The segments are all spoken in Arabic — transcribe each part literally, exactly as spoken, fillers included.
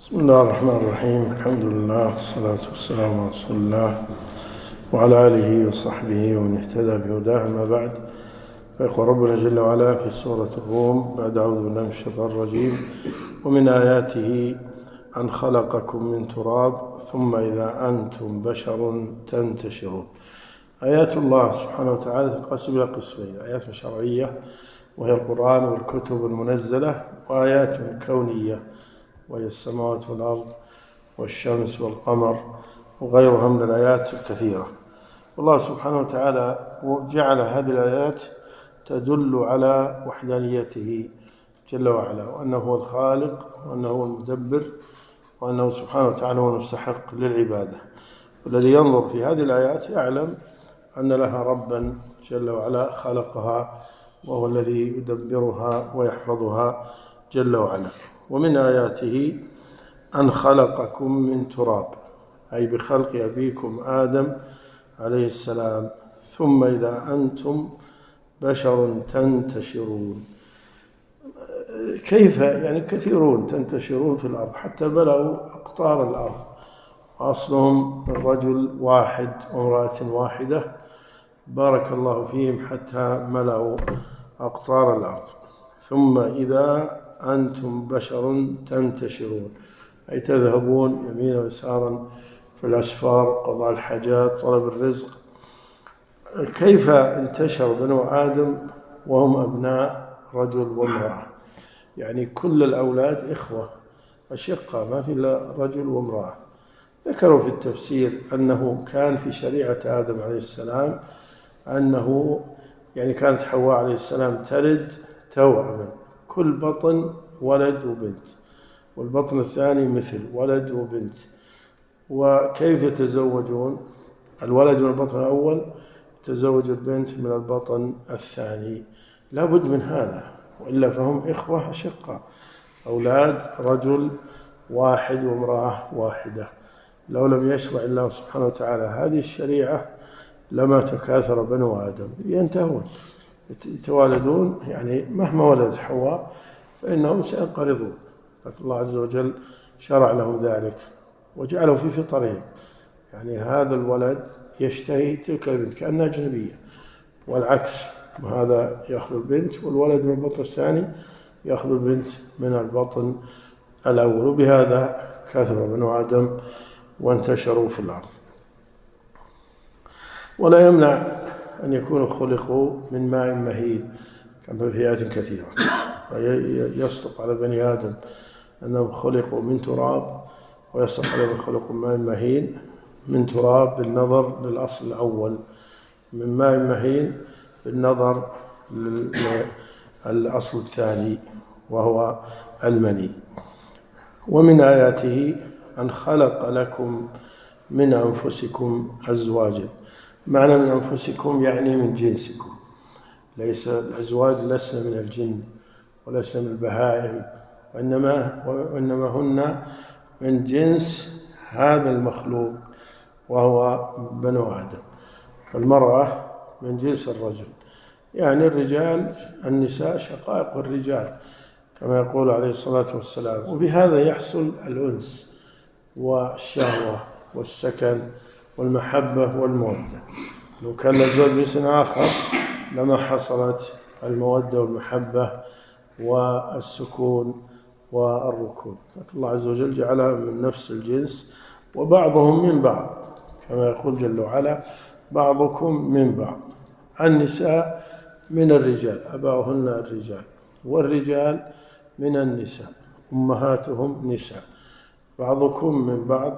بسم الله الرحمن الرحيم. الحمد لله والصلاة والسلام على رسول الله وعلى آله وصحبه ومن اهتدى بهداه. أما بعد، فيقول ربنا جل وعلا في سورة الروم بعد أعوذ بالله من الشيطان الرجيم: ومن آياته أن خلقكم من تراب ثم إذا أنتم بشر تنتشرون. آيات الله سبحانه وتعالى تنقسم إلى قسمين: آيات شرعية وهي القرآن والكتب المنزلة، وآيات كونية وهي السماوات والأرض والشمس والقمر وغيرها من الآيات الكثيرة. والله سبحانه وتعالى جعل هذه الآيات تدل على وحدانيته جل وعلا، وأنه هو الخالق وأنه هو المدبر وأنه سبحانه وتعالى هو المستحق للعبادة. والذي ينظر في هذه الآيات يعلم أن لها ربا جل وعلا خلقها، وهو الذي يدبرها ويحفظها جل وعلا. ومن آياته أن خلقكم من تراب، أي بخلق أبيكم آدم عليه السلام، ثم إذا أنتم بشر تنتشرون. كيف يعني كثيرون تنتشرون في الأرض حتى بلغوا أقطار الأرض، وأصلهم رجل واحد وامرأة واحدة بارك الله فيهم حتى ملأوا أقطار الأرض. ثم إذا أنتم بشر تنتشرون، أي تذهبون يمينا ويسارا في الأسفار، قضاء الحاجات، طلب الرزق. كيف انتشر بنو آدم وهم أبناء رجل وامرأة؟ يعني كل الأولاد إخوة أشقة، ما في إلا رجل وامرأة. ذكروا في التفسير أنه كان في شريعة آدم عليه السلام أنه يعني كانت حواء عليه السلام تلد توأما، كل بطن ولد وبنت، والبطن الثاني مثل ولد وبنت. وكيف يتزوجون؟ الولد من البطن الأول تزوج البنت من البطن الثاني. لا بد من هذا، وإلا فهم إخوة أشقة، أولاد رجل واحد وامرأة واحدة. لو لم يشرع الله سبحانه وتعالى هذه الشريعة لما تكاثر بنو آدم، ينتهون يتوالدون، يعني مهما ولدت حواء فإنهم سينقرضون. لكن الله عز وجل شرع لهم ذلك وجعله في فطرهم، يعني هذا الولد يشتهي تلك البنت كأنها أجنبية، والعكس، هذا يأخذ البنت والولد من البطن الثاني يأخذ البنت من البطن الأول. وبهذا كثر بنو آدم وانتشروا في الأرض. ولا يمنع أن يكونوا خلقوا من ماء مهين كما في آيات كثيرة، ويصدق على بني آدم أنهم خلقوا من تراب، ويصدق عليهم خلقوا من ماء مهين. من تراب بالنظر للأصل الأول، من ماء مهين بالنظر للأصل الثاني وهو المني. ومن آياته أن خلق لكم من أنفسكم أزواجا. معنى من أنفسكم يعني من جنسكم، ليس الأزواج لسنا من الجن ولسنا من البهائم، وإنما, وإنما هن من جنس هذا المخلوق وهو بنو آدم. المرأة من جنس الرجل، يعني الرجال النساء شقائق الرجال كما يقول عليه الصلاة والسلام. وبهذا يحصل الأنس والشهوة والسكن والمحبة والمودة. لو كان الزوج باسم آخر لما حصلت المودة والمحبة والسكون والركون. لكن الله عز وجل جعلها من نفس الجنس، وبعضهم من بعض كما يقول جل وعلا: بعضكم من بعض. النساء من الرجال أباؤهن الرجال، والرجال من النساء أمهاتهم نساء. بعضكم من بعض،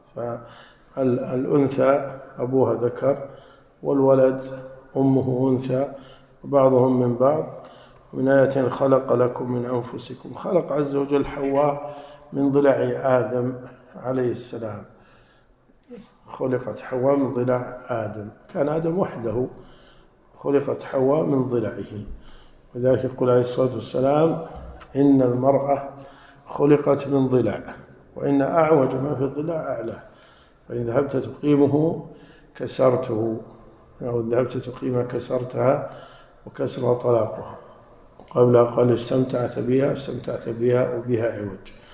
فالأنثى أبوها ذكر والولد أمه أنثى، وبعضهم من بعض. من آية خلق لكم من أنفسكم، خلق عز وجل حواء من ضلع آدم عليه السلام. خلقت حواء من ضلع آدم، كان آدم وحده، خلقت حواء من ضلعه. وذلك يقول عليه الصلاة والسلام: إن المرأة خلقت من ضلع، وإن أعوج ما في الضلع أعلى، فإن ذهبت تقيمه كسرته، أو ذهبت تقيمها كسرتها، وكسرها طلاقها. قبل قال استمتعت بها استمتعت بها وبها عوج.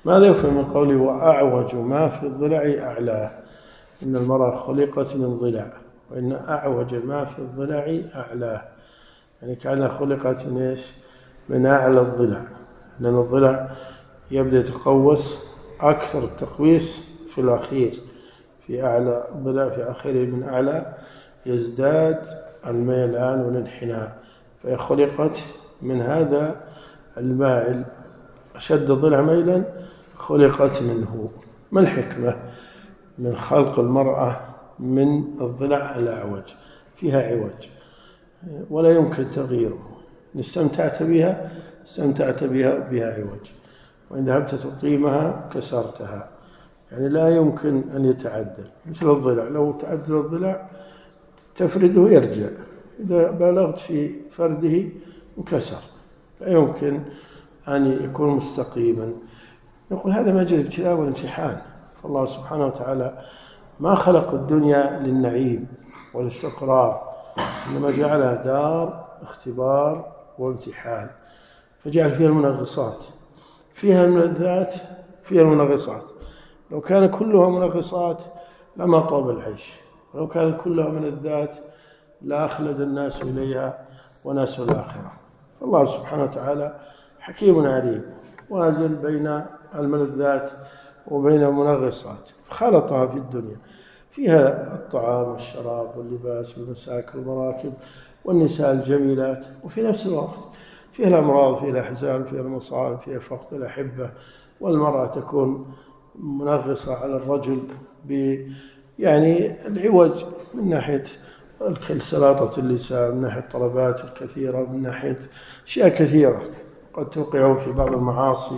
ماذا يفهم من قوله وأعوج ما في الضلع أعلاه؟ إن المرأة خلقت من ضلع، وإن أعوج ما في الضلع أعلاه، يعني كأنها خلقت من إيش؟ من أعلى الضلع، لأن الضلع يبدأ يتقوس أكثر التقويس في الأخير، في أعلى الضلع في آخره من أعلى يزداد الميلان والانحناء، فهي خلقت من هذا المائل أشد الضلع ميلا خلقت منه. ما الحكمة من خلق المرأة من الضلع الأعوج؟ فيها عوج ولا يمكن تغييره، إن استمتعت بها استمتعت بها بها عوج، وإن ذهبت تقيمها كسرتها، يعني لا يمكن أن يتعدل. مثل الضلع، لو تعدل الضلع تفرده يرجع، إذا بالغت في فرده انكسر، لا يمكن أن يكون مستقيما. نقول هذا مجال الابتلاء والامتحان، فالله سبحانه وتعالى ما خلق الدنيا للنعيم والاستقرار، إنما جعلها دار اختبار وامتحان، فجعل فيها المنغصات، فيها الملذات، فيها المنغصات. لو كان كلها منغصات لما طاب العيش، ولو كان كلها ملذات لا أخلد الناس إليها وناس الآخرة. فالله سبحانه وتعالى حكيم عليم، وازن بين الملذات وبين المنغصات، خلطها في الدنيا، فيها الطعام والشراب واللباس والمساكن والمراكب والنساء الجميلات، وفي نفس الوقت فيها الأمراض، فيها الأحزان، فيها المصائب، فيها فقد الأحبة، والمرأة تكون منغصة على الرجل ب يعني العوج من ناحية سلاطة اللسان، من ناحية الطلبات الكثيرة، من ناحية أشياء كثيرة قد توقعه في بعض المعاصي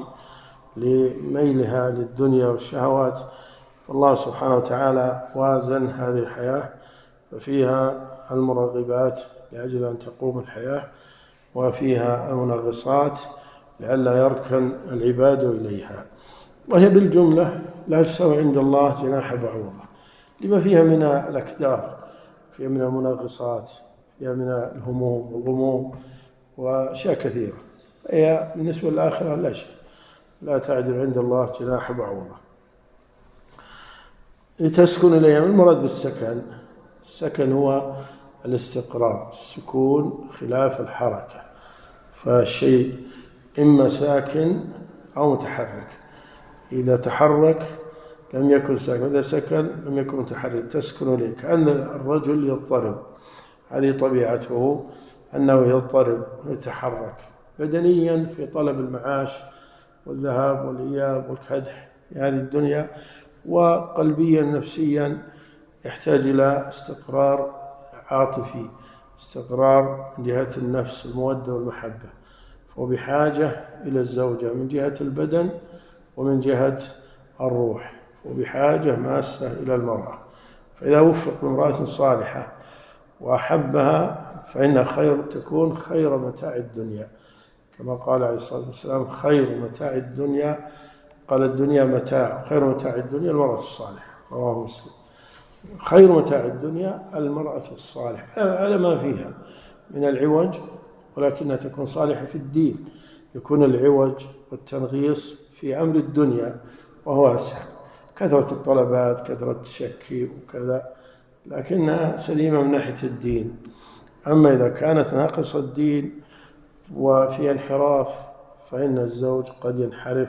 لميلها للدنيا والشهوات. فالله سبحانه وتعالى وازن هذه الحياة، ففيها المرغبات لأجل أن تقوم الحياة، وفيها المنغصات لئلا يركن العباد إليها، وهي بالجملة لا تساوي عند الله جناح بعوضة لما فيها من الأكدار، فيها من المنغصات، فيها من الهموم والغموم وأشياء كثيرة. هي بالنسبة للآخرة لا شيء، لا تعدل عند الله جناح بعوضة. لتسكن إليها، المراد بالسكن، السكن هو الاستقرار، السكون خلاف الحركة، فالشيء إما ساكن أو متحرك، إذا تحرك لم يكن ساكن، إذا سكن لم يكن متحرك. تسكن إليه كأن الرجل يضطرب، هذه طبيعته أنه يضطرب ويتحرك بدنيا في طلب المعاش والذهاب والإياب والكدح في هذه الدنيا، وقلبيا نفسيا يحتاج إلى استقرار عاطفي، استقرار من جهة النفس، المودة والمحبة، وبحاجة إلى الزوجة من جهة البدن ومن جهة الروح، وبحاجة ماسة إلى المرأة. فإذا وفق بامرأة صالحة وأحبها فإن خير تكون خير متاع الدنيا، كما قال عليه الصلاة والسلام خير متاع الدنيا، قال الدنيا متاع، خير متاع الدنيا المرأة الصالحة، رواه مسلم. خير متاع الدنيا المرأة الصالحة على ما فيها من العوج، ولكنها تكون صالحة في الدين، يكون العوج والتنغيص في أمر الدنيا وهو أسهل، كثرة الطلبات، كثرة الشك وكذا، لكنها سليمة من ناحية الدين. أما إذا كانت ناقصة الدين وفي انحراف فإن الزوج قد ينحرف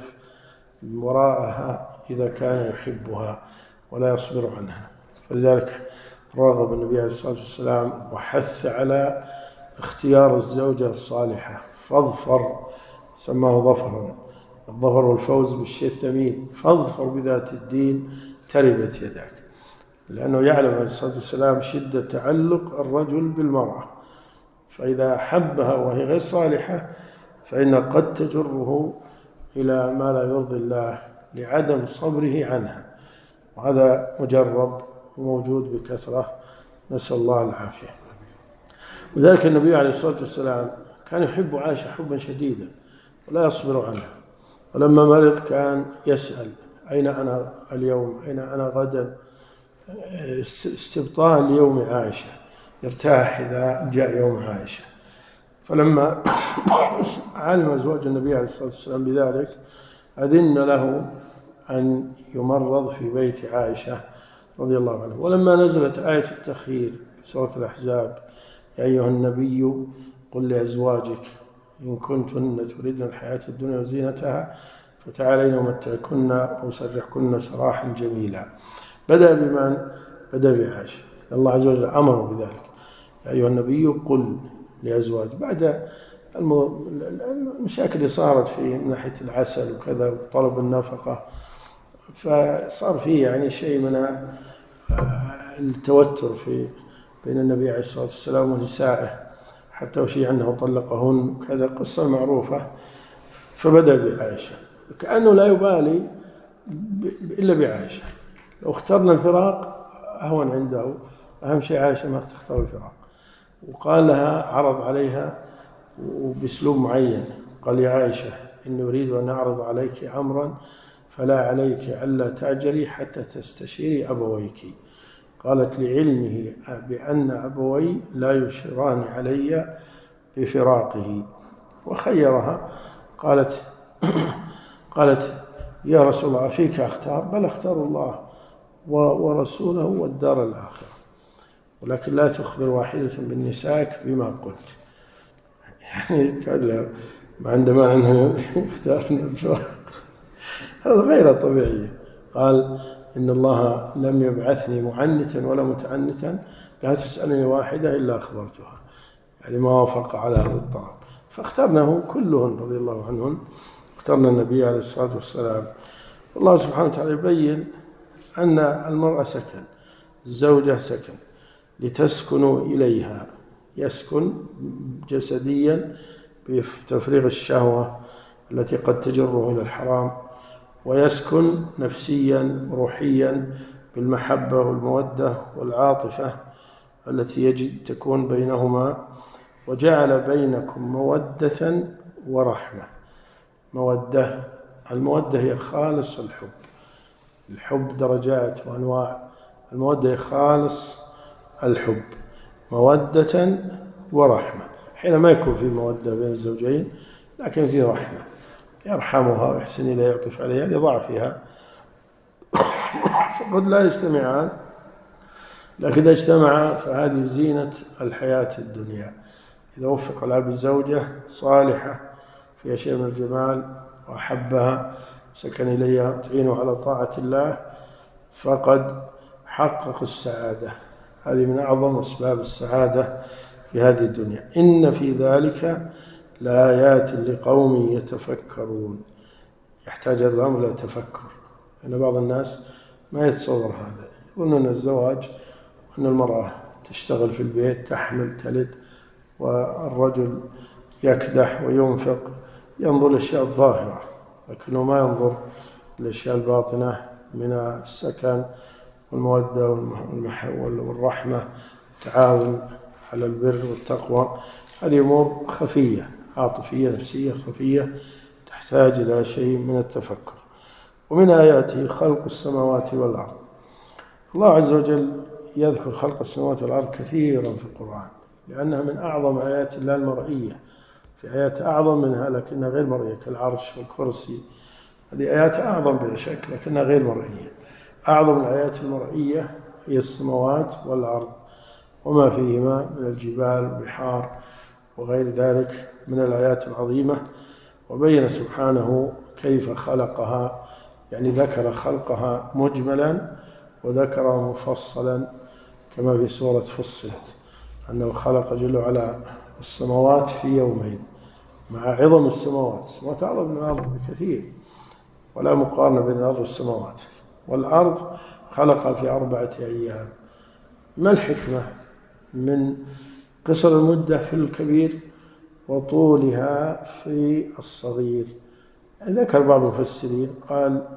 وراءها إذا كان يحبها ولا يصبر عنها. فلذلك رغب النبي عليه الصلاة والسلام وحث على اختيار الزوجة الصالحة، فاظفر، سماه ظفرا، الظفر والفوز بالشيء الثمين، فاظفر بذات الدين تربت يداك، لأنه يعلم عليه الصلاة والسلام شدة تعلق الرجل بالمرأة، فإذا حبها وهي غير صالحة فإن قد تجره إلى ما لا يرضي الله لعدم صبره عنها، وهذا مجرب وموجود بكثرة، نسأل الله العافية. وذلك النبي عليه الصلاة والسلام كان يحب عائشة حبا شديدا ولا يصبر عنها، ولما مرض كان يسأل أين أنا اليوم، أين أنا غدا، استبطاء ليوم عائشة، يرتاح إذا جاء يوم عائشة. فلما علم زوج النبي عليه الصلاة والسلام بذلك أذن له أن يمرض في بيت عائشة رضي الله عنها. ولما نزلت آية التخيير في سورة الأحزاب: يا أيها النبي قل لأزواجك إن كنتن تريدن الحياة الدنيا وزينتها فتعالين أمتعكن وأسرحكن سراحا جميلا، بدأ بمن؟ بدأ بعائشة. الله عز وجل أمر بذلك: يا أيها النبي قل لأزواج. بعد المشاكل اللي صارت في من ناحية العسل وكذا وطلب النفقة، فصار فيه يعني شيء من التوتر في بين النبي عليه الصلاة والسلام ونسائه، حتى وشيع أنه طلقهن وكذا، قصة معروفة. فبدأ بعائشة كأنه لا يبالي إلا بعائشة. لو اخترنا الفراق أهون عنده، أهم شيء عائشة ما تختار الفراق. وقال لها، عرض عليها وبأسلوب معين، قال: يا عائشة إني أريد أن أعرض عليك أمرا فلا عليك ألا تعجلي حتى تستشيري أبويك. قالت: لعلمه بأن أبوي لا يشيران علي بفراقه. وخيرها، قالت قالت: يا رسول الله فيك أختار؟ بل أختار الله ورسوله والدار الآخرة، ولكن لا تخبر واحدة من نسائك بما قلت. يعني كان ما عندما أنه يختار الفراق، هذا غير طبيعي. قال: إن الله لم يبعثني معنتا ولا متعنتا، لا تسألني واحدة إلا أخبرتها. يعني ما وافق على هذا الطلب. فاخترناه كلهن رضي الله عنهن، اخترنا النبي عليه الصلاة والسلام. والله سبحانه وتعالى يبين أن المرأة سكن، الزوجة سكن، لتسكنوا إليها، يسكن جسديا بتفريغ الشهوة التي قد تجره إلى الحرام، ويسكن نفسيا روحيا بالمحبة والمودة والعاطفة التي يجب تكون بينهما. وجعل بينكم مودة ورحمة. مودة، المودة هي خالص الحب. الحب درجات وأنواع، المودة هي خالص الحب. مودة ورحمة، حين ما يكون في مودة بين الزوجين لكن في رحمة، يرحمها ويحسن إليها يعطف عليها لضعفها، فقد لا يجتمعان، لكن إذا اجتمعا فهذه زينة الحياة الدنيا. إذا وفق العبد زوجة صالحة فيها شيء من الجمال وأحبها سكن إليها تعينه على طاعة الله، فقد حقق السعادة. هذه من أعظم أسباب السعادة في هذه الدنيا. إن في ذلك لآيات لقوم يتفكرون. يحتاج هذا الأمر إلى تفكر، لأن بعض الناس ما يتصور هذا، يظنون الزواج أن المرأة تشتغل في البيت، تحمل، تلد، والرجل يكدح وينفق، ينظر للأشياء الظاهرة لكنه ما ينظر للأشياء الباطنة من السكن والمودة والرحمة والتعاون على البر والتقوى. هذه أمور خفية، عاطفية، نفسية، خفية، تحتاج إلى شيء من التفكر. ومن آياته خلق السماوات والأرض. الله عز وجل يذكر خلق السماوات والأرض كثيرا في القرآن، لأنها من أعظم آيات الله المرئية. في آيات أعظم منها لكنها غير مرئية، كالعرش والكرسي، هذه آيات أعظم بلا شك لكنها غير مرئية. أعظم الآيات المرئية هي السماوات والأرض وما فيهما من الجبال والبحار وغير ذلك من الآيات العظيمة. وبين سبحانه كيف خلقها، يعني ذكر خلقها مجملا وذكره مفصلا كما في سورة فصلت، أنه خلق جل وعلا السماوات في يومين، مع عظم السماوات. السماوات أعظم من الأرض بكثير ولا مقارنة بين الأرض والسماوات. والأرض خلقها في أربعة أيام. ما الحكمة من قصر المدة في الكبير وطولها في الصغير؟ ذكر بعض المفسرين قال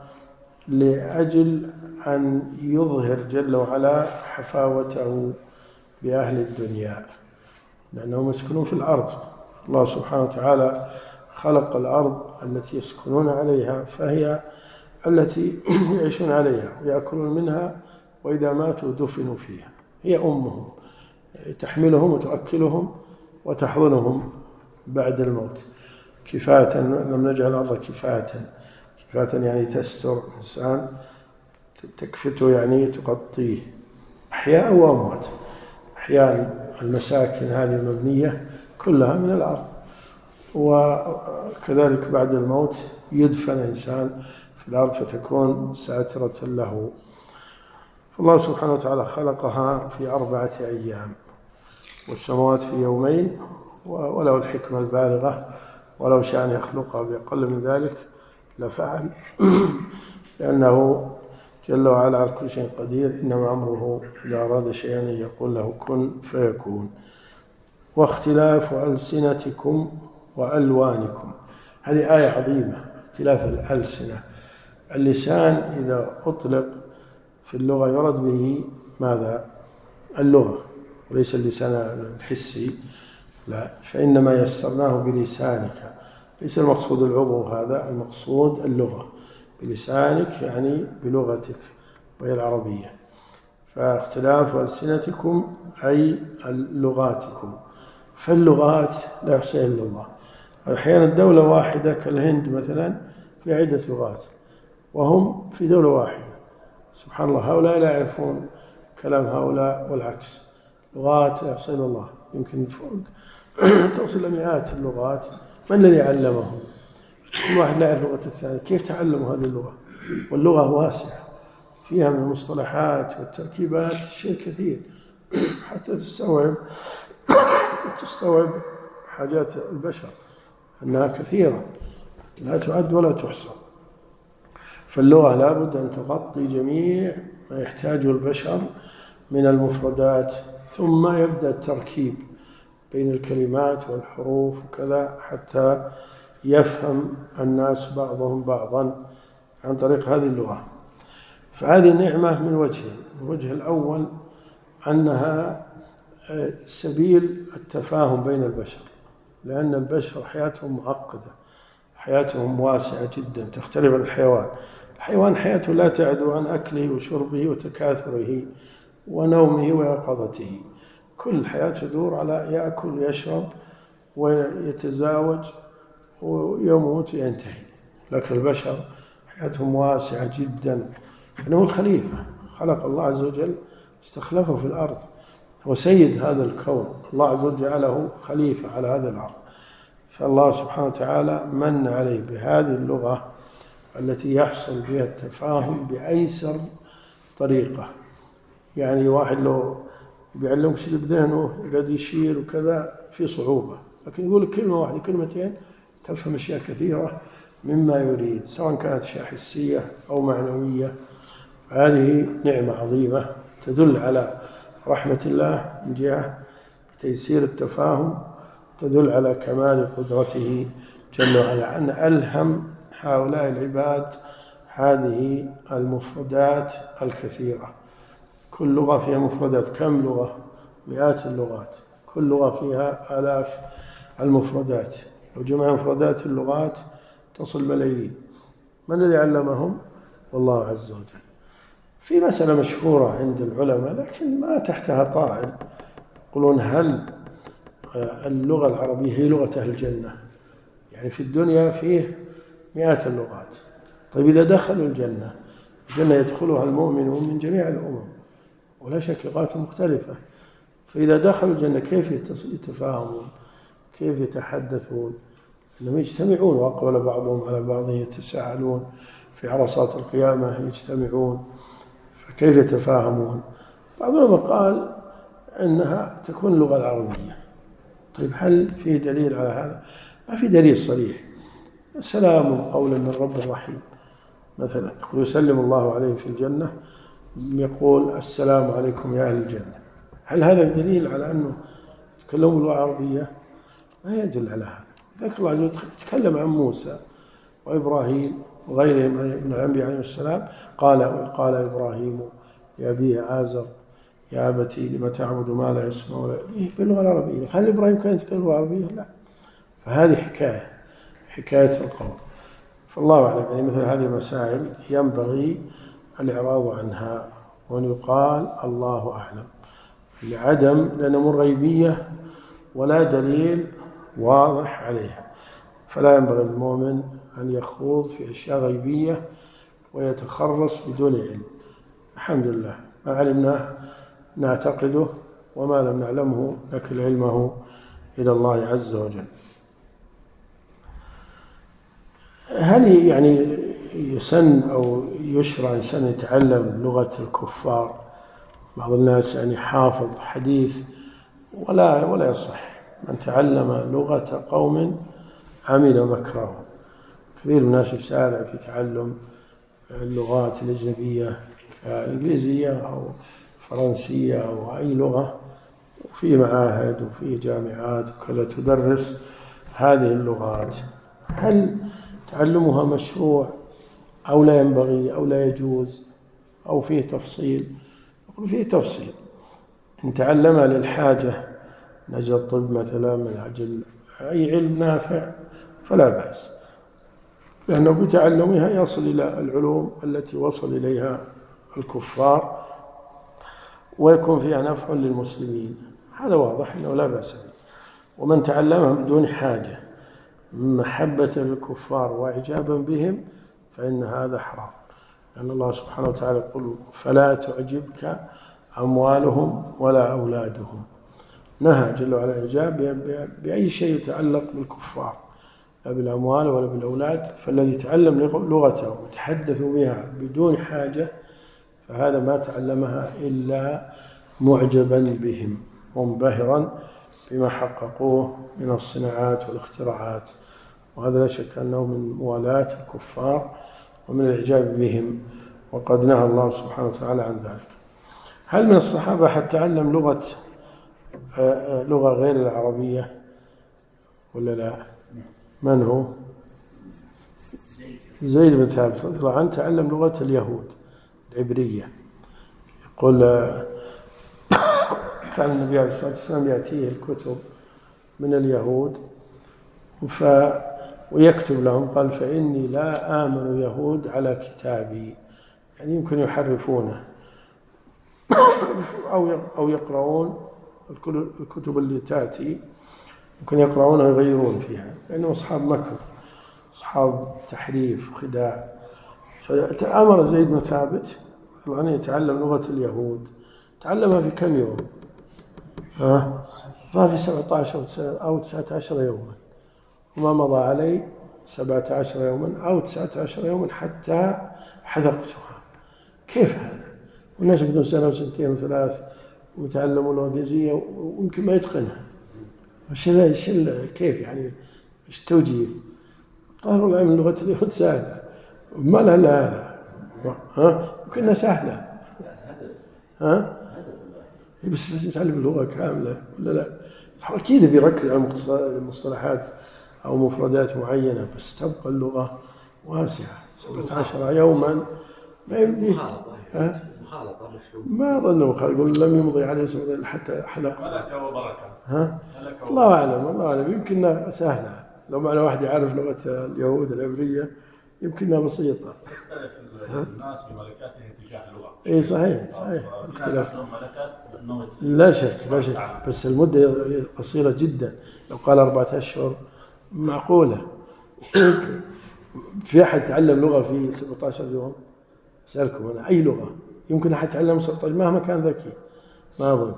لأجل أن يظهر جل وعلا حفاوته بأهل الدنيا، لأنهم يسكنون في الأرض. الله سبحانه وتعالى خلق الأرض التي يسكنون عليها، فهي التي يعيشون عليها ويأكلون منها، وإذا ماتوا دفنوا فيها. هي أمهم، تحملهم وتؤكلهم وتحضنهم بعد الموت. كفاة، لم نجعل الأرض كفاة كفاة يعني تستر إنسان، تكفته يعني تغطيه، أحياء وأموات. أحياء المساكن هذه المبنية كلها من الأرض، وكذلك بعد الموت يدفن إنسان في الأرض فتكون ساترة له. فالله سبحانه وتعالى خلقها في أربعة أيام والسماوات في يومين، وله الحكمة البالغة، ولو شاء أن يخلقها بأقل من ذلك لفعل لأنه جل وعلا على كل شيء قدير. إنما أمره إذا أراد شيئا أن يقول له كن فيكون. واختلاف ألسنتكم وألوانكم، هذه آية عظيمة. اختلاف الألسنة، اللسان إذا أطلق في اللغة يرد به ماذا؟ اللغة، وليس اللسان الحسي، لا، فإنما يسرناه بلسانك، ليس المقصود العضو هذا، المقصود اللغة، بلسانك يعني بلغتك وهي العربية. فاختلاف ألسنتكم أي لغاتكم، فاللغات لا يحصيها إلا الله. أحيانا دولة واحدة كالهند مثلا في عدة لغات وهم في دولة واحدة، سبحان الله، هؤلاء لا يعرفون كلام هؤلاء والعكس، لغات لا يحصيها إلا الله، يمكن توصل لمئات اللغات. من الذي علمهم؟ كل واحد لا يعرف لغة الثاني، كيف تعلموا هذه اللغة؟ واللغة واسعة فيها من المصطلحات والتركيبات شيء كثير حتى تستوعب تستوعب حاجات البشر، أنها كثيرة لا تعد ولا تحصى. فاللغة لا بد أن تغطي جميع ما يحتاجه البشر من المفردات، ثم يبدأ التركيب بين الكلمات والحروف وكذا حتى يفهم الناس بعضهم بعضا عن طريق هذه اللغة. فهذه نعمة من وجهين. الوجه الأول أنها سبيل التفاهم بين البشر، لأن البشر حياتهم معقدة، حياتهم واسعة جدا، تختلف عن الحيوان. الحيوان حياته لا تعدو عن أكله وشربه وتكاثره ونومه ويقظته، كل حياته تدور على يأكل ويشرب ويتزاوج ويموت وينتهي. لكن البشر حياتهم واسعة جدا، إنه الخليفة، خلق الله عز وجل استخلفه في الأرض، هو سيد هذا الكون، الله عز وجل جعله خليفة على هذا الأرض. فالله سبحانه وتعالى من عليه بهذه اللغة التي يحصل بها التفاهم بأيسر طريقة. يعني واحد لو بيعلمك شيء بذهنه يقعد يشير وكذا في صعوبة، لكن يقول كلمة واحدة كلمتين تفهم أشياء كثيرة مما يريد، سواء كانت أشياء حسية أو معنوية. هذه نعمة عظيمة تدل على رحمة الله من جهة تيسير التفاهم، تدل على كمال قدرته جل وعلا أن ألهم هؤلاء العباد هذه المفردات الكثيرة. كل لغة فيها مفردات، كم لغة؟ مئات اللغات، كل لغة فيها آلاف المفردات، لو جمع مفردات اللغات تصل ملايين. من الذي علمهم؟ والله عز وجل. في مسألة مشهورة عند العلماء لكن ما تحتها طائل، يقولون هل اللغة العربية هي لغة أهل الجنة؟ يعني في الدنيا فيه مئات اللغات، طيب إذا دخلوا الجنة، الجنة يدخلها المؤمنون من جميع الأمم ولا شك لغاتهم مختلفة، فإذا دخلوا الجنة كيف يتفاهمون؟ كيف يتحدثون؟ إنهم يجتمعون، وأقبل بعضهم على بعض يتساءلون، في عرصات القيامة يجتمعون، فكيف يتفاهمون؟ بعض العلماء قال أنها تكون اللغة العربية. طيب هل في دليل على هذا؟ ما في دليل صريح. سلام قولا من رب رحيم مثلا، يقول يسلم الله عليه في الجنة، يقول السلام عليكم يا أهل الجنة. هل هذا دليل على أنه يتكلمون باللغة العربية؟ ما يدل على هذا. ذكر الله عز وجل تكلم عن موسى وإبراهيم وغيرهم من الأنبياء عليهم السلام، قال قال إبراهيم لأبيه آزر يا أبتي لم تعبد ما لا يسمع ولا إيه باللغة العربية. هل إبراهيم كان يتكلم باللغة العربية؟ لا. فهذه حكاية حكاية القول. فالله أعلم، يعني مثل هذه المسائل ينبغي الإعراض عنها وأن يقال الله أعلم، لعدم لأنه غيبية ولا دليل واضح عليها، فلا ينبغي المؤمن أن يخوض في أشياء غيبية ويتخرص بدون علم. الحمد لله ما علمناه نعتقده، وما لم نعلمه نكل علمه إلى الله عز وجل. هل يعني يسن أو يشرع إنسان يتعلم لغة الكفار؟ بعض الناس يعني حافظ حديث ولا ولا يصح. من تعلم لغة قوم عمل مكرهم. كثير من الناس يسارع في تعلم اللغات الأجنبية كالإنجليزية أو فرنسية أو أي لغة، وفي معاهد وفي جامعات وكذا تدرس هذه اللغات. هل تعلمها مشروع أو لا ينبغي أو لا يجوز أو فيه تفصيل؟ يقول فيه تفصيل. إن تعلمها للحاجة من أجل الطب مثلا، من أجل أي علم نافع فلا بأس، لأنه بتعلمها يصل إلى العلوم التي وصل إليها الكفار ويكون فيها نفع للمسلمين، هذا واضح أنه لا بأس به. ومن تعلمها بدون حاجة محبة للكفار وإعجابا بهم فإن هذا حرام، لأن الله سبحانه وتعالى يقول فلا تعجبك أموالهم ولا أولادهم. نهى جل وعلا الإعجاب بأي شيء يتعلق بالكفار، لا بالأموال ولا بالأولاد. فالذي تعلم لغته وتحدث بها بدون حاجة فهذا ما تعلمها إلا معجبا بهم منبهرا بما حققوه من الصناعات والاختراعات، وهذا لا شك أنه من موالاة الكفار ومن الإعجاب بهم، وقد نهى الله سبحانه وتعالى عن ذلك. هل من الصحابة أحد تعلم لغة لغة غير العربية ولا لا؟ من هو؟ زيد بن ثابت رضي الله عنه تعلم لغة اليهود العبرية. يقول كان النبي عليه الصلاة والسلام يأتيه الكتب من اليهود ف ويكتب لهم، قال فإني لا آمن يهود على كتابي، يعني يمكن يحرفونه أو يقرؤون الكتب اللي تأتي، يمكن يقرؤونها ويغيرون فيها، لأنهم أصحاب مكر، أصحاب تحريف وخداع. فأمر زيد بن ثابت أن يتعلم لغة اليهود. تعلمها في كم يوم؟ ها؟ ظهر في سبعة عشر أو تسعة عشر يوما، وما مضى علي سبعة عشر يوما أو تسعة عشر يوما حتى حذقتها. كيف هذا؟ والناس بدون سنة وسنتين وثلاث ويتعلموا اللغة الإنجليزية ويمكن ما يتقنها. وش كيف يعني؟ ايش توجيه؟ طالب العلم لغة اليهود سهلة، ما لها لا هذا، ها؟ يمكنها سهلة، ها؟ بس يتعلم اللغة كاملة ولا لا؟ أكيد بيركز على المصطلحات أو مفردات معينة، بس تبقى اللغة واسعة. سبعة عشر يوما ما يمديه. مخالطة ما أظن مخالطة، يقول لم يمضي عليه سبعة حتى حلق. ملكة وبركة. ها؟ الله أعلم، الله أعلم. يمكنها سهلة لو معنا واحد يعرف لغة اليهود العبرية، يمكنها بسيطة. يختلف الناس في ملكاتهم تجاه اللغة. إيه صحيح صحيح. اختلاف ملكات لا شك لا شك، بس المدة قصيرة جدا. لو قال أربعة أشهر معقولة. في أحد تعلم لغة في سبعة عشر يوم؟ أسألكم أنا أي لغة يمكن أحد يتعلم سبعة عشر مهما كان ذكي؟ ما أظن.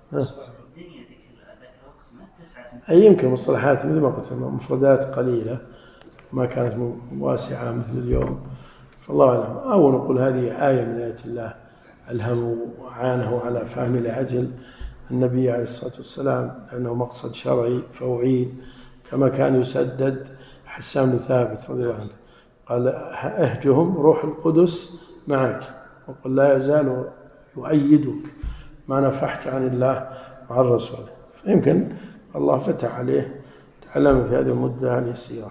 أي يمكن مصطلحات مثل ما قلت مفردات قليلة ما كانت واسعة مثل اليوم، فالله أعلم. أو نقول هذه آية من آيات الله ألهمه وعانه على فهم لأجل النبي عليه الصلاة والسلام، لأنه مقصد شرعي فأعيد، كما كان يسدد حسان بن ثابت رضي الله عنه قال أهجهم روح القدس معك، وقل لا يزال يؤيدك ما نفحت عن الله وعن رسوله. فيمكن الله فتح عليه تعلم في هذه المدة اليسيرة.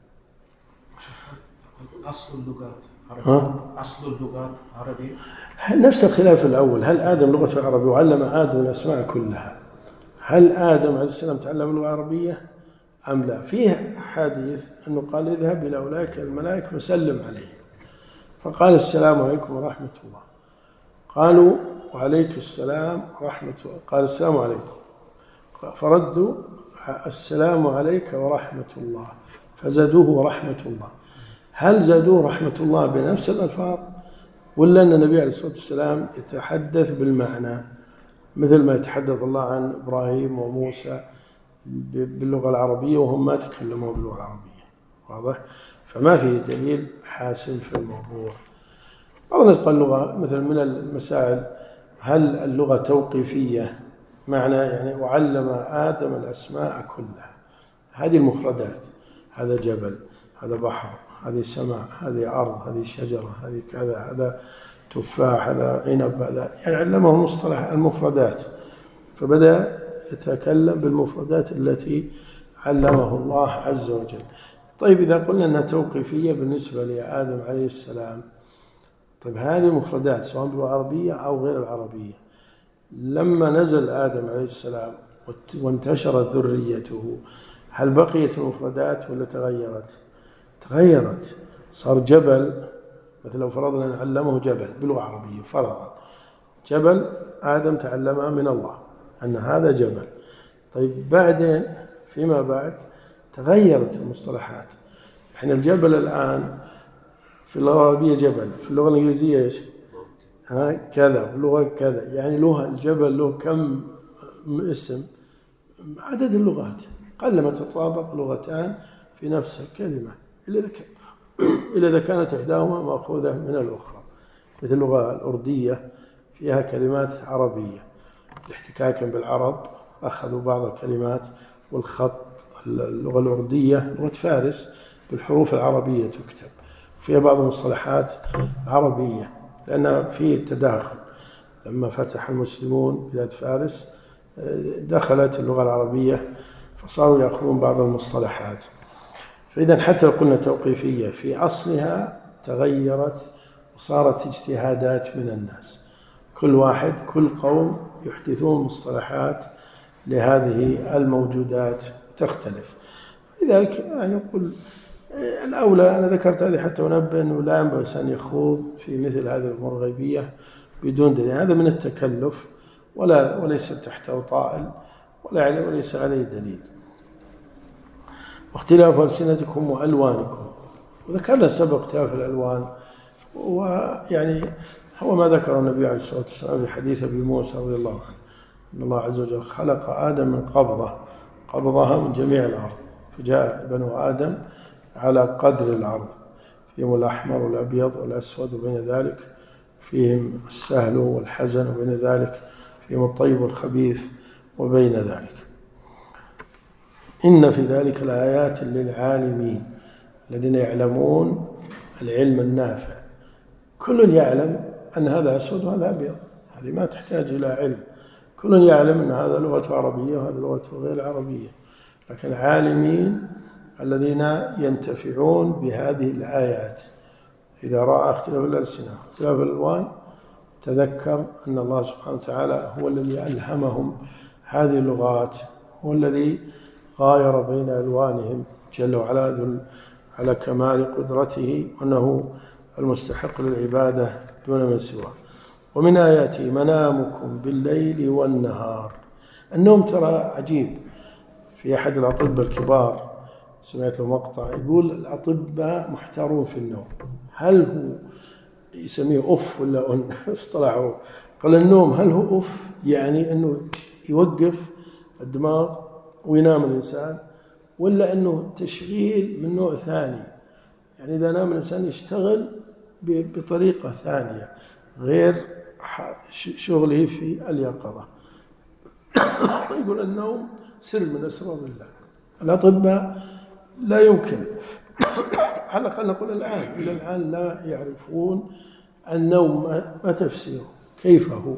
أصل اللغات عربية. أصل اللغات عربية. نفس الخلاف الأول، هل آدم لغة العربية وعلم آدم الأسماء كلها؟ هل آدم عليه السلام تعلم اللغة العربية أم لا؟ فيه حديث أنه قال اذهب إلى أولئك الملائكة وسلم عليهم، فقال السلام عليكم ورحمة الله. قالوا وعليك السلام ورحمة الله. قال السلام عليكم، فردوا السلام عليك ورحمة الله، فزادوه ورحمة الله. هل زادوه رحمة الله بنفس الألفاظ ولا أن النبي عليه الصلاة والسلام يتحدث بالمعنى مثل ما يتحدث الله عن إبراهيم وموسى باللغة العربية وهم ما تكلموا باللغة العربية؟ واضح؟ فما في دليل حاسم في الموضوع. بعض الناس قال اللغة مثل من المسائل هل اللغة توقيفية معنى يعني وعلم آدم الأسماء كلها، هذه المفردات، هذا جبل، هذا بحر، هذه سماء، هذه أرض، هذه شجرة، هذه كذا، هذا تفاح، هذا عنب، هذا يعني علمه المصطلح المفردات، فبدأ يتكلم بالمفردات التي علمه الله عز وجل. طيب إذا قلنا أنها توقيفية بالنسبة لآدم عليه السلام، طيب هذه مفردات سواء باللغة العربية أو غير العربية، لما نزل آدم عليه السلام وانتشرت ذريته هل بقيت المفردات ولا تغيرت؟ تغيرت، صار جبل. مثل لو فرضنا أن علمه جبل باللغة العربية فرضا، جبل آدم تعلمها من الله أن هذا جبل. طيب بعدين فيما بعد تغيرت المصطلحات. إحنا الجبل الآن في اللغة العربية جبل، في اللغة الإنجليزية إيش؟ ها كذا، باللغة كذا، يعني له الجبل له كم اسم؟ عدد اللغات، قلما تطابق لغتان في نفس الكلمة إلا إذا إلا إذا كانت إحداهما مأخوذة من الأخرى. مثل اللغة الأردية فيها كلمات عربية احتكاكا بالعرب أخذوا بعض الكلمات والخط. اللغة الأردية لغة فارس بالحروف العربية تكتب، فيها بعض المصطلحات عربية لأن فيه تداخل. لما فتح المسلمون بلاد فارس دخلت اللغة العربية فصاروا يأخذون بعض المصطلحات. فإذا حتى قلنا توقيفية في أصلها تغيرت وصارت اجتهادات من الناس، كل واحد كل قوم يحدثون مصطلحات لهذه الموجودات تختلف. لذلك يعني نقول الأولى، أنا ذكرت هذه حتى أنبه أنه لا ينبغي أن يخوض في مثل هذه الأمور الغيبية بدون دليل، هذا من التكلف ولا وليس تحته طائل ولا وليس عليه دليل. واختلاف ألسنتكم وألوانكم، وذكرنا سبق اختلاف الألوان، ويعني هو ما ذكر النبي عليه الصلاة والسلام في حديث أبي موسى رضي الله عنه أن الله عز وجل خلق آدم من قبضة قبضها من جميع الأرض، فجاء بنو آدم على قدر العرض، فيهم الأحمر والأبيض والأسود وبين ذلك فيهم السهل والحزن وبين ذلك فيهم الطيب والخبيث وبين ذلك. إن في ذلك الآيات للعالمين الذين يعلمون العلم النافع. كل يعلم أن هذا أسود وهذا أبيض، هذه ما تحتاج إلى علم، كل يعلم أن هذا لغة عربية وهذا لغة غير عربية، لكن العالمين الذين ينتفعون بهذه الآيات إذا رأى اختلاف الألسنة اختلاف الألوان تذكر أن الله سبحانه وتعالى هو الذي ألهمهم هذه اللغات، هو الذي غاير بين ألوانهم جل وعلا على كمال قدرته، وأنه المستحق للعبادة دون من سواه. ومن آياته منامكم بالليل والنهار. النوم ترى عجيب. في أحد الأطباء الكبار سمعت له مقطع يقول الأطباء محتارون في النوم، هل هو يسميه أف ولا أن اصطلحوا؟ قال النوم هل هو أف يعني أنه يوقف الدماغ وينام الإنسان، ولا أنه تشغيل من نوع ثاني، يعني إذا نام الإنسان يشتغل بطريقة ثانية غير شغله في اليقظة. يقول النوم سر من أسرار الله. الأطباء لا يمكن على الأقل نقول الآن إلى الآن لا يعرفون النوم ما تفسيره، كيف هو،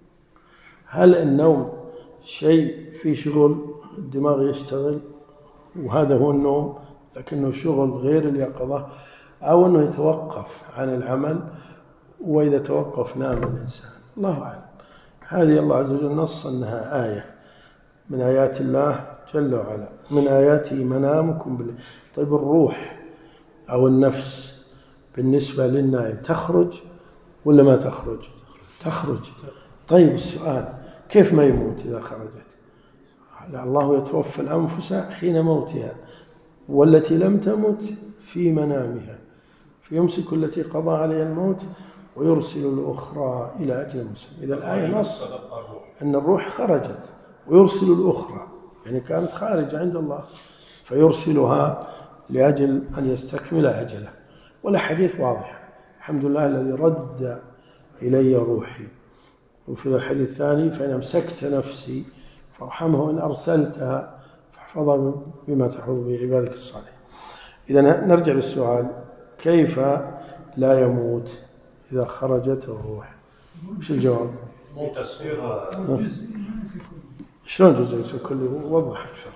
هل النوم شيء في شغل الدماغ يشتغل وهذا هو النوم لكنه شغل غير اليقظة، أو أنه يتوقف عن العمل وإذا توقف نام الإنسان، الله أعلم. هذه الله عز وجل نص أنها آية من آيات الله جل وعلا. من آياته منامكم بالليل. طيب الروح أو النفس بالنسبة للنائم تخرج ولا ما تخرج؟ تخرج. طيب السؤال كيف ما يموت إذا خرجت؟ الله يتوفى الأنفس حين موتها والتي لم تمت في منامها. فيمسك التي قضى عليها الموت ويرسل الأخرى إلى أجل مسمى. إذا الآية نص أن الروح خرجت ويرسل الأخرى، يعني كانت خارجة عند الله فيرسلها لأجل أن يستكمل أجله. والحديث واضح: الحمد لله الذي رد إلي روحي. وفي الحديث الثاني: فإن أمسكت نفسي فارحمه إن أرسلتها فاحفظها بما تحفظ به عبادك الصالحين. إذا نرجع للسؤال: كيف لا يموت إذا خرجت الروح؟ وش الجواب؟ مو تفسير شلون جزء كله؟ وضح أكثر.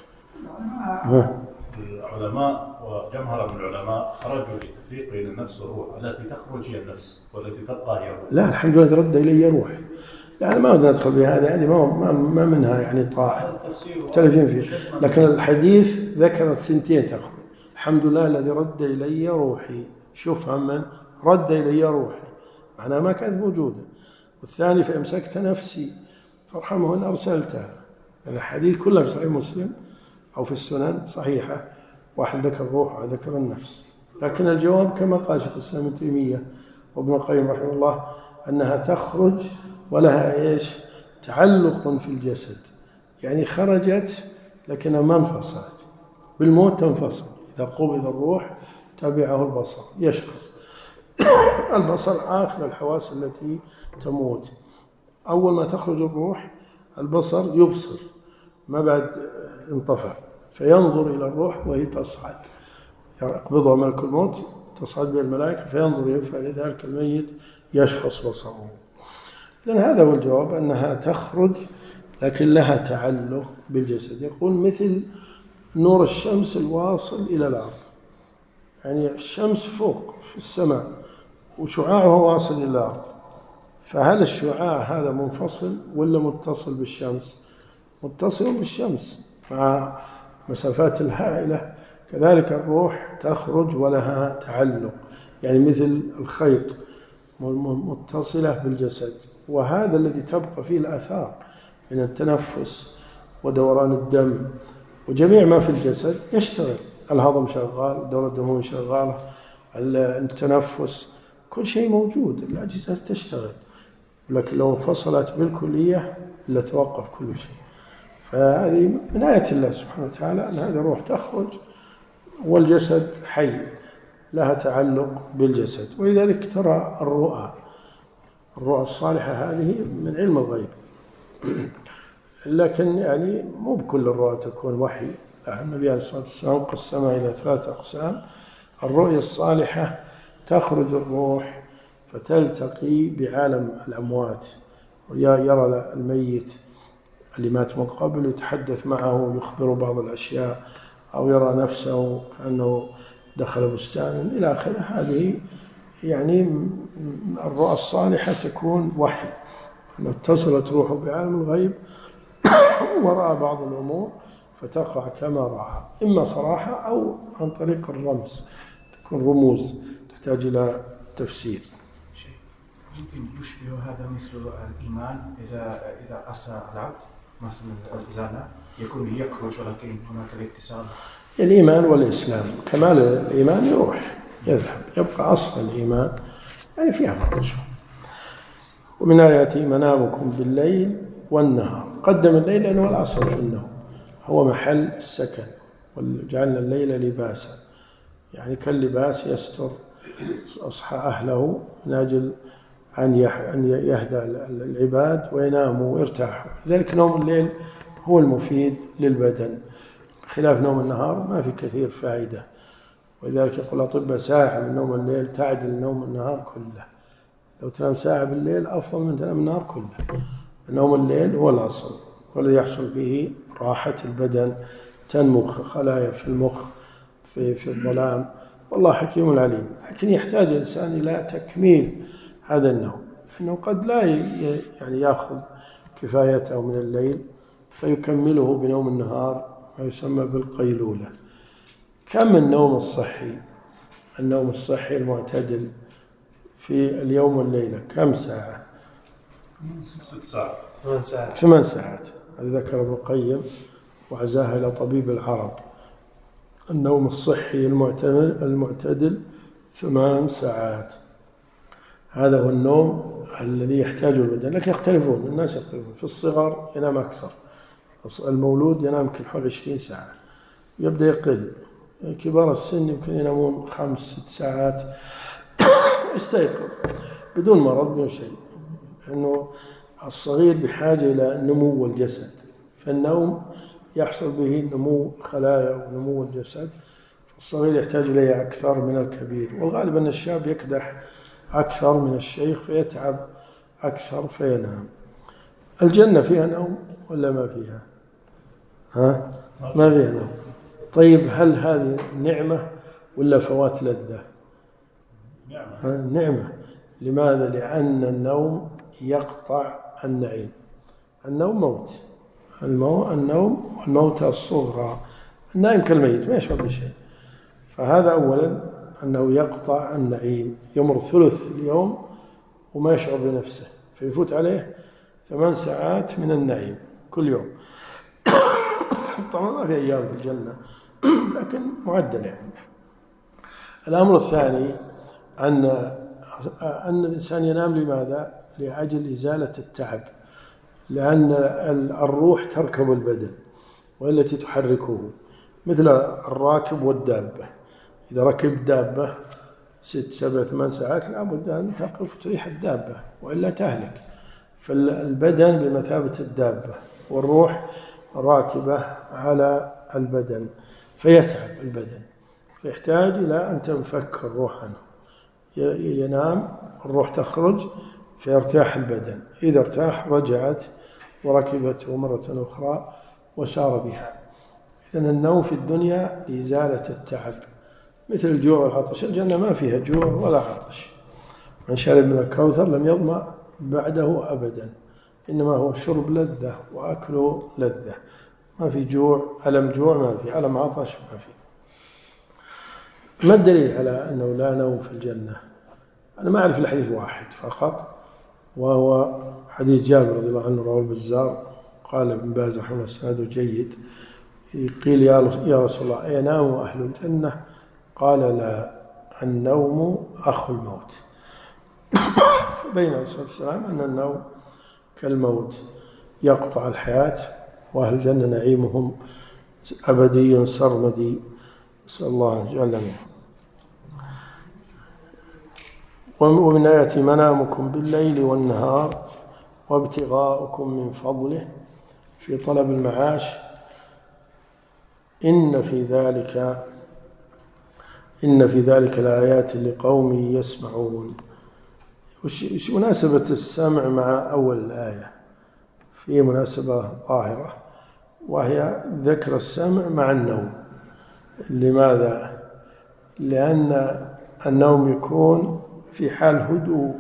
العلماء وجمهرة من العلماء خرجوا للتفريق بين النفس والروح. التي تخرج هي النفس والتي تبقى هي الروح. لا، الحمد لله رد إلي روح. لا، أنا ما بدنا ندخل بهذا، هذه ما ما منها يعني طائل مختلفين فيه. لكن الحديث ذكر الثنتين تخرج: الحمد لله الذي رد إلي روحي. شوف هم من رد إلي روحي، معناها ما كانت موجودة. والثاني: فأمسكت نفسي فارحمه إن أرسلتها. الحديث كله في صحيح مسلم أو في السنن صحيحة، واحد ذكر الروح وواحد ذكر النفس. لكن الجواب كما قال شيخ الإسلام ابن تيمية وابن القيم رحمه الله أنها تخرج ولها إيش؟ تعلق في الجسد، يعني خرجت لكنها ما انفصلت. بالموت تنفصل. إذا قبض الروح تبعه البصر، يشخص. البصر آخر الحواس التي تموت. أول ما تخرج الروح البصر يبصر، ما بعد انطفى، فينظر إلى الروح وهي تصعد، يقبضها ملك الموت تصعد به الملائكة فينظر فلذلك الميت يشخص بصره. إذن هذا هو الجواب، أنها تخرج لكن لها تعلق بالجسد. يقول مثل نور الشمس الواصل إلى الأرض، يعني الشمس فوق في السماء وشعاعها واصل إلى الأرض، فهل الشعاع هذا منفصل ولا متصل بالشمس؟ متصل بالشمس مع مسافات الهائلة. كذلك الروح تخرج ولها تعلق، يعني مثل الخيط متصلة بالجسد. وهذا الذي تبقى فيه الآثار من التنفس ودوران الدم وجميع ما في الجسد يشتغل. الهضم شغال، دورة الدموية شغالة، التنفس، كل شيء موجود، الأجهزة تشتغل. لكن لو انفصلت بالكلية لتوقف كل شيء. فهذه من آية الله سبحانه وتعالى أن هذه الروح تخرج والجسد حي لها تعلق بالجسد. ولذلك ترى الرؤى الرؤى الصالحة هذه من علم الغيب، لكن يعني مو بكل الرؤى تكون وحي. النبي عليه الصلاة والسلام قسمها إلى ثلاثة أقسام: الرؤيا الصالحة تخرج الروح فتلتقي بعالم الأموات، يرى الميت اللي مات من قبل يتحدث معه ويخبر بعض الأشياء، أو يرى نفسه كأنه دخل بستانا إلى آخره. هذه يعني الرؤى الصالحة تكون وحي، أنه اتصلت روحه بعالم الغيب ورأى بعض الأمور فتقع كما رأى، إما صراحة أو عن طريق الرمز، تكون رموز تحتاج إلى تفسير. ممكن يشبه هذا مثل الإيمان إذا إذا عصى العبد مثلا الإزالة يكون يخرج ولكن هناك الاتصال. الإيمان والإسلام كمال الإيمان يروح يذهب، يبقى أصل الإيمان يعني فيها فرق. ومن آياته منامكم بالليل والنهار. قدم الليل لأنه الأصل في النوم، هو محل السكن، وجعلنا الليل لباسا، يعني كاللباس يستر أصحى أهله من أجل أن يهدى العباد ويناموا ويرتاحوا. لذلك نوم الليل هو المفيد للبدن، خلاف نوم النهار ما في كثير فائدة. ولذلك يقول الأطباء ساعة من نوم الليل تعدل نوم النهار كله. لو تنام ساعة بالليل أفضل من تنام النهار كله. نوم الليل هو الأصل، والذي يحصل به راحة البدن، تنمو خلايا في المخ في في الظلام. والله حكيم عليم. لكن يحتاج الإنسان إلى تكميل هذا النوم، فإنه قد لا يعني يأخذ كفايته من الليل فيكمله بنوم النهار، ما يسمى بالقيلولة. كم النوم الصحي؟ النوم الصحي المعتدل في اليوم والليلة كم ساعة؟ ست ساعات ثمان ساعات ثمان ساعات. هذا ذكر ابن القيم وعزاها إلى طبيب العرب. النوم الصحي المعتدل المعتدل ثمان ساعات. هذا هو النوم الذي يحتاجه البدن، لكن يختلفون، الناس يختلفون. في الصغر ينام أكثر، المولود ينام كل حول عشرين ساعة، يبدأ يقل. كبار السن يمكن ينامون خمس ست ساعات يستيقظ بدون مرض بدون شيء، لأنه الصغير بحاجة إلى نمو الجسد، فالنوم يحصل به نمو الخلايا ونمو الجسد. الصغير يحتاج إليه أكثر من الكبير، والغالب أن الشاب يكدح أكثر من الشيخ فيتعب أكثر فينام. الجنة فيها نوم ولا ما فيها؟ ها؟ ما فيها نوم. طيب هل هذه نعمة ولا فوات لذة؟ نعمة. نعمة. لماذا؟ لأن النوم يقطع النعيم. النوم موت، المو... النوم الموتى الصغرى. النائم كالميت ما يشعر بشيء. فهذا أولا أنه يقطع النعيم، يمر ثلث اليوم وما يشعر بنفسه، فيفوت عليه ثمان ساعات من النعيم كل يوم. طبعا ما في أيام في الجنة لكن معدل يعني. الأمر الثاني أن أن الإنسان ينام لماذا؟ لأجل إزالة التعب، لأن الروح تركب البدن والتي تحركه، مثل الراكب والدابة. إذا ركب دابة ست سبع ثمان ساعات لابد أن تقف وتريح الدابة وإلا تهلك. فالبدن بمثابة الدابة والروح راكبة على البدن، فيتعب البدن، فيحتاج إلى أن تنفك الروح عنه. ينام الروح تخرج فيرتاح البدن، إذا ارتاح رجعت وركبته مرة أخرى وسار بها. إذن النوم في الدنيا لإزالة التعب، مثل الجوع والعطش. الجنة ما فيها جوع ولا عطش، من شرب من الكوثر لم يظمأ بعده أبدا، إنما هو شرب لذة وأكل لذة. ما في جوع، ألم جوع ما في، ألم عطش ما في. ما الدليل على أنه لا نوم في الجنة؟ أنا ما أعرف الحديث واحد فقط، وهو حديث جابر رضي الله عنه رواه البزار. قال ابن باز رحمه الله سنده جيد. قيل يا رسول الله أينام أهل الجنة؟ قال لا، النوم أخو الموت. بين عليه الصلاة والسلام أن النوم كالموت يقطع الحياة، وأهل الجنة نعيمهم أبدي سرمدي، نسأل الله أن يجعلنا منهم. ومن آياته منامكم بالليل والنهار وابتغاؤكم من فضله في طلب المعاش، إن في ذلك إن في ذلك لآيات لقوم يسمعون. وش مناسبة السمع مع أول الآية؟ في مناسبة ظاهرة، وهي ذكر السمع مع النوم. لماذا؟ لأن النوم يكون في حال هدوء،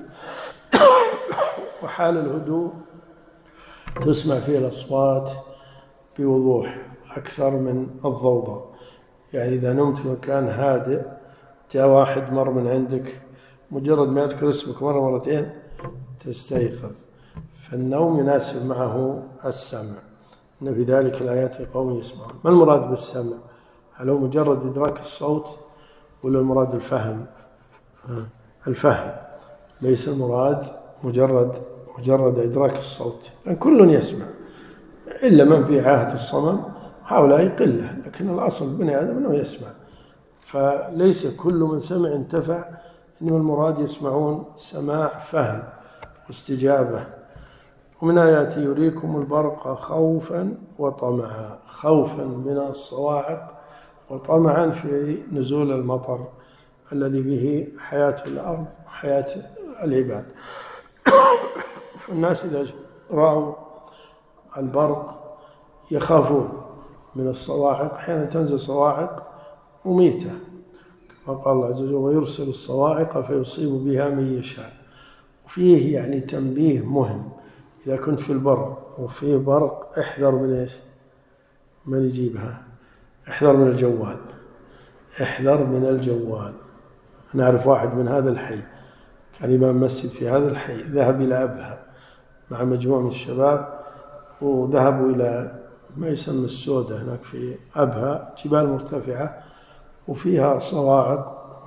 وحال الهدوء تسمع فيه الأصوات بوضوح أكثر من الضوضاء. يعني إذا نمت في مكان هادئ جاء واحد مر من عندك، مجرد ما يذكر اسمك مرة مرتين تستيقظ. فالنوم يناسب معه السمع. إن في ذلك الآيات لقوم يسمعون. ما المراد بالسمع؟ هل هو مجرد إدراك الصوت ولا المراد الفهم؟ الفهم، ليس المراد مجرد مجرد إدراك الصوت، لأن كل يسمع إلا من في عاهة الصمم، هؤلاء قلة، لكن الأصل بني آدم أنه يسمع. فليس كل من سمع انتفع، إنما المراد يسمعون سماع فهم واستجابة. ومن آياته يريكم البرق خوفا وطمعا، خوفا من الصواعق وطمعا في نزول المطر الذي به حياة الأرض وحياة العباد. فالناس إذا رأوا البرق يخافون من الصواعق، أحيانا تنزل صواعق مميتة كما قال الله عز وجل ويرسل الصواعق فيصيب بها من يشاء. وفيه يعني تنبيه مهم، إذا كنت في البر وفيه برق احذر من إيش؟ من يجيبها؟ احذر من الجوال، احذر من الجوال. نعرف واحد من هذا الحي كان إمام مسجد في هذا الحي، ذهب إلى أبها مع مجموعة من الشباب، وذهبوا إلى ما يسمى السودة هناك في أبها، جبال مرتفعة وفيها صواعق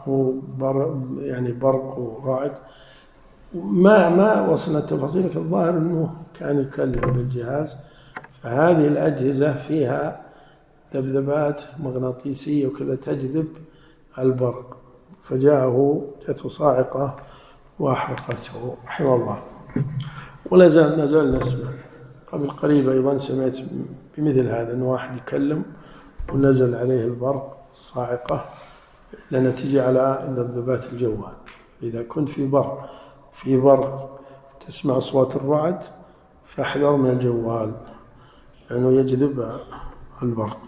هو بر يعني برق ورعد. ما ما وصلنا التفاصيل، في الظاهر أنه كان يكلم بالجهاز. فهذه الأجهزة فيها ذبذبات مغناطيسية وكذا تجذب البرق، فجاءه جاءته صاعقة وأحرقته رحمه الله. ولا زال نزال نسمع. قبل قريب أيضا سمعت بمثل هذا، أنه واحد يكلم ونزل عليه البرق صاعقة لنتيجة على ذبذبات الجوال. إذا كنت في برق في برق تسمع أصوات الرعد فاحذر من الجوال لأنه يجذب البرق.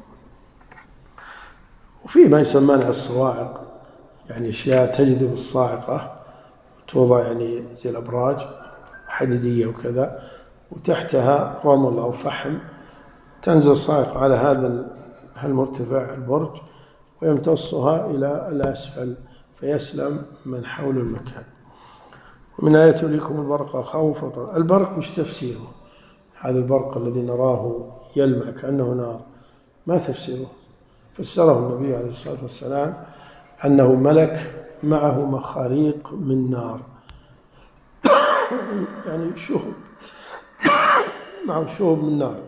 وفي ما يسمى الصواعق، يعني أشياء تجذب الصاعقة توضع يعني زي الأبراج حديدية وكذا، وتحتها رمل أو فحم، تنزل صاعقة على هذا المرتفع البرج ويمتصها إلى الأسفل فيسلم من حول المكان. ومن آياته لكم البرق خوفا. البرق مش تفسيره؟ هذا البرق الذي نراه يلمع كأنه نار، ما تفسيره؟ فسره النبي عليه الصلاة والسلام أنه ملك معه مخاريق من نار، يعني شهب، معه شهب من نار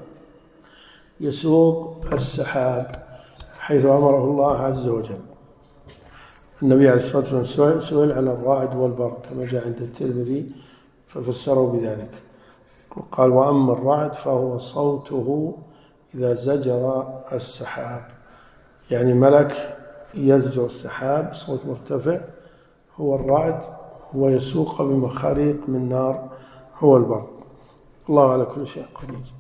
يسوق السحاب حيث أمره الله عز وجل. النبي عليه الصلاة والسلام سئل عن الرعد والبرق كما جاء عند الترمذي ففسره بذلك، وقال: وأما الرعد فهو صوته إذا زجر السحاب، يعني ملك يزجر السحاب صوت مرتفع هو الرعد، ويسوق بمخاريق من نار هو البرق. الله على كل شيء قدير.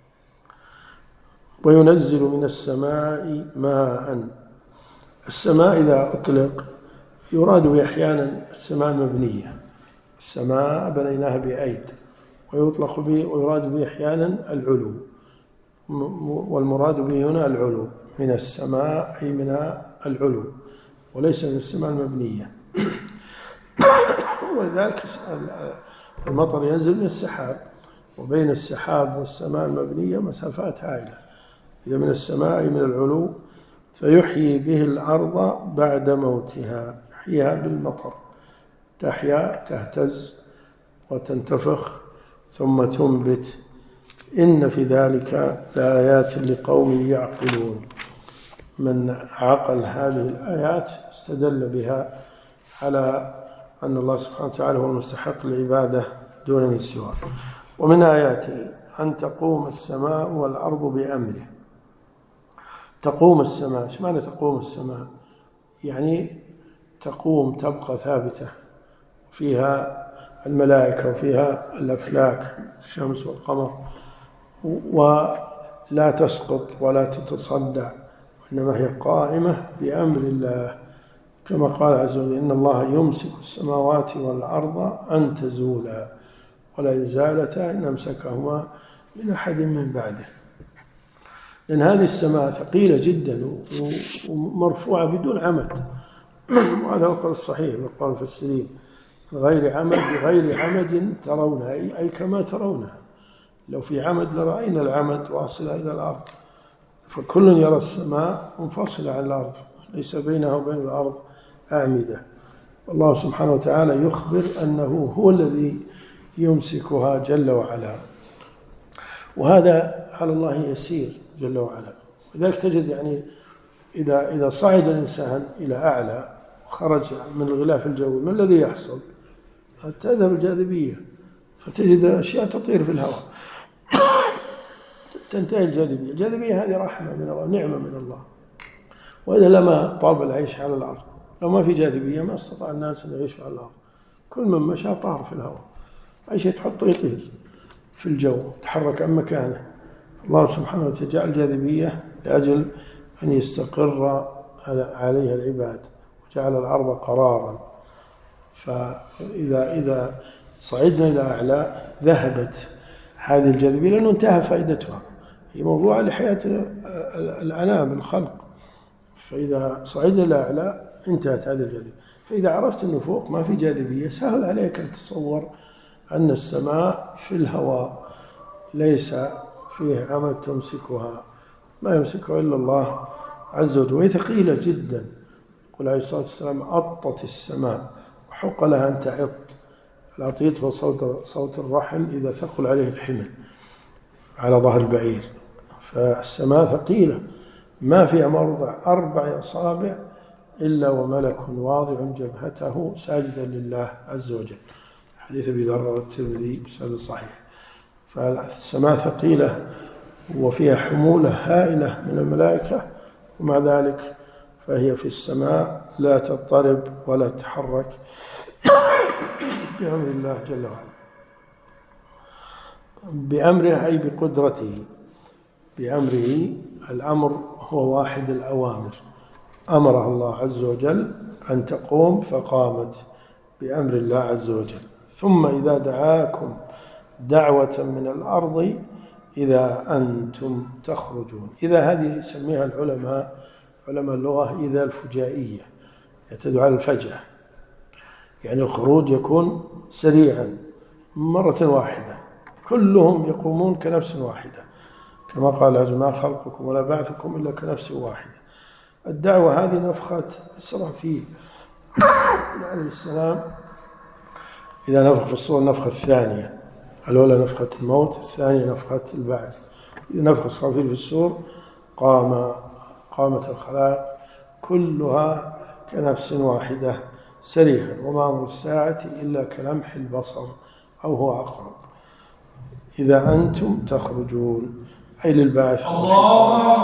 وينزل من السماء ماء. السماء إذا أطلق يراد به أحيانا السماء المبنية، السماء بنيناها بأيد، ويطلق به ويراد به أحيانا العلو، والمراد به هنا العلو من السماء أي من العلو وليس من السماء المبنية. ولذلك المطر ينزل من السحاب، وبين السحاب والسماء المبنية مسافات هائلة. إذا من السماء أي من العلو، فيحيي به الأرض بعد موتها، يحييها بالمطر، تحيا تهتز وتنتفخ ثم تنبت. إن في ذلك لآيات لقوم يعقلون. من عقل هذه الآيات استدل بها على أن الله سبحانه وتعالى هو المستحق للعبادة دون من سواه. ومن آياته أن تقوم السماء والأرض بأمره. تقوم السماء، ايش معنى تقوم السماء؟ يعني تقوم، تبقى ثابتة، فيها الملائكة وفيها الأفلاك الشمس والقمر، ولا تسقط ولا تتصدع، وإنما هي قائمة بأمر الله، كما قال عز وجل: إن الله يمسك السماوات والأرض أن تزولا ولا زالتا إن أمسكهما من أحد من بعده. لأن هذه السماء ثقيلة جدا ومرفوعة بدون عمد، وهذا هو القول الصحيح من قول المفسرين: غير عمد بغير عمد ترونها، أي كما ترونها. لو في عمد لرأينا العمد واصلة إلى الأرض، فكل يرى السماء منفصلة عن الأرض، ليس بينها وبين الأرض أعمدة. الله سبحانه وتعالى يخبر أنه هو الذي يمسكها جل وعلا، وهذا على الله يسير جل وعلا. لذلك تجد يعني إذا إذا صعد الإنسان إلى أعلى وخرج من الغلاف الجوي، ما الذي يحصل؟ تذهب الجاذبية، فتجد أشياء تطير في الهواء، تنتهي الجاذبية. الجاذبية هذه رحمة من الله، نعمة من الله، وإذا لما طاب العيش على الأرض، لو ما في جاذبية ما استطاع الناس أن يعيشوا على الأرض، كل من مشى طار في الهواء، أي شيء تحطه يطير في الجو، تحرك عن مكانه. الله سبحانه وتعالى جعل جاذبية لأجل أن يستقر عليها العباد، وجعل الأرض قرارا. فإذا إذا صعدنا إلى أعلى ذهبت هذه الجاذبية، لأنه انتهى فائدتها، هي موضوعة لحياة الأنام الخلق. فإذا صعدنا إلى أعلى انتهت هذه الجاذبية. فإذا عرفت أنه فوق ما في جاذبية، سهل عليك أن تتصور أن السماء في الهواء ليس فيه عمد تمسكها، ما يمسكها إلا الله عز وجل، وهي ثقيلة جدا، يقول عليه الصلاة والسلام: أطت السماء وحق لها أن تعط. العطيط هو صوت, صوت الرحل إذا ثقل عليه الحمل على ظهر البعير. فالسماء ثقيلة ما فيها موضع أربع أصابع إلا وملك واضع جبهته ساجدا لله عز وجل. حديث أبي ذر والترمذي بسند صحيح. فالسماء ثقيلة وفيها حمولة هائلة من الملائكة، ومع ذلك فهي في السماء لا تضطرب ولا تتحرك بأمر الله جل وعلا، بأمره أي بقدرته. بأمره، الأمر هو واحد الأوامر، أمرها الله عز وجل أن تقوم فقامت بأمر الله عز وجل. ثم إذا دعاكم دعوة من الأرض إذا أنتم تخرجون. إذا هذه يسميها العلماء علماء اللغة إذا الفجائية، تدل على الفجأة، يعني الخروج يكون سريعا مرة واحدة، كلهم يقومون كنفس واحدة، كما قال عز وجل: ما خلقكم ولا بعثكم إلا كنفس واحدة. الدعوة هذه نفخة إسرافيل عليه السلام، إذا نفخ في الصور النفخة الثانية، الأولى نفخة الموت، الثانية نفخة البعث. إذا نفخ إسرافيل في الصور قام قامت الخلائق كلها كنفس واحدة سريعا، وما أمر الساعة إلا كلمح البصر أو هو أقرب. إذا أنتم تخرجون أي للبعث.